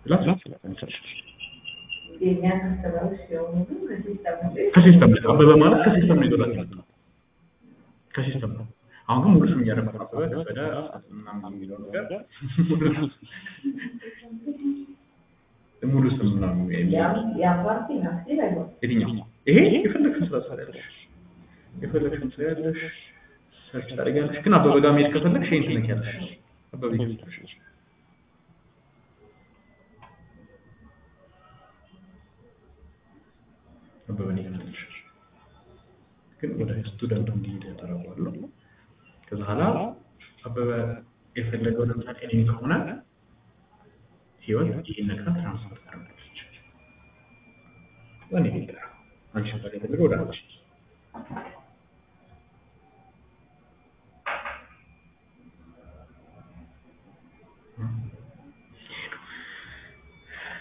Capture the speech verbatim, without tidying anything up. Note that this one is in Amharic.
لا لا የኛ ከስተመሮች ሲሆኑ ግን ከሲስተም ላይ ከሲስተም ላይ አበበ ማለት ከሲስተም ላይ ዶላር ይመጣል ከሲስተም ነው አሁን ግን ሙሉ ስም እያደረኩ ነው አበበ ከበደ ምናምን የሚለው ነገር ሙሉ ስም ነው ያ ያ ፓርቲ ነው ሲላል የትኛው ይሄ የፈለግሽውን ስራ ትሰሪያለሽ የፈለግሽውን ትሰሪያለሽ ሰርች ታደርጊያለሽ ግን አበበ ጋር መሄድ ከፈለግሽ ይሄን ትነኪያለሽ አበበ ይመስልሽ አበበ ነው ያለሽ ግን ወደ ስቱደንት እንዲሄድ ያደርጋሉ ከዛ ኋላ አበበ የፈለገው ለምሳሌ እኔ ከሆነ ህይወት ይሄን ነገር ትራንስፈር ታደርጋለች ወኔ ይላል አንቺ ታዲያ ተብሎ ወደ አንቺ